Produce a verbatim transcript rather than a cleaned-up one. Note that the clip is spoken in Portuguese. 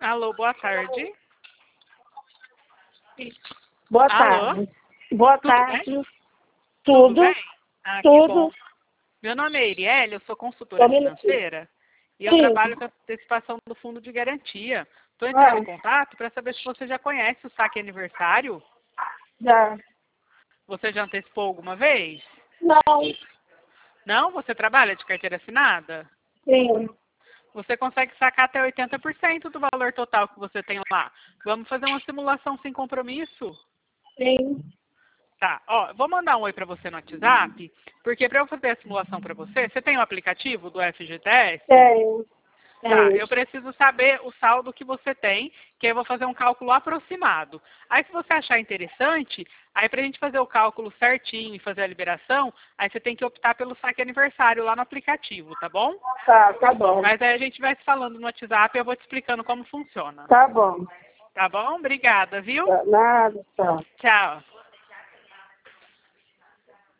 Alô, boa tarde. Boa Alô? tarde. Boa Tudo tarde. bem? Tudo. bem? Ah, que Tudo. bom. Meu nome é Iriele, eu sou consultora Só um minutinho. financeira e eu Sim. trabalho com a antecipação do fundo de garantia. Estou Ah. entrando em contato para saber se você já conhece o saque aniversário. Já. Você já antecipou alguma vez? Não. Não? Você trabalha de carteira assinada? Sim. Você consegue sacar até oitenta por cento do valor total que você tem lá. Vamos fazer uma simulação sem compromisso? Sim. Tá, ó, vou mandar um oi para você no WhatsApp, porque para eu fazer a simulação para você, você tem o aplicativo do F G T S? Tenho. Tá, Tenho. eu preciso saber o saldo que você tem, que aí eu vou fazer um cálculo aproximado. Aí se você achar interessante, aí pra gente fazer o cálculo certinho e fazer a liberação, aí você tem que optar pelo saque aniversário lá no aplicativo, tá bom? Tá, tá bom. Mas aí a gente vai se falando no WhatsApp e eu vou te explicando como funciona. Tá bom. Tá bom? Obrigada, viu? Nada, tá. Tchau.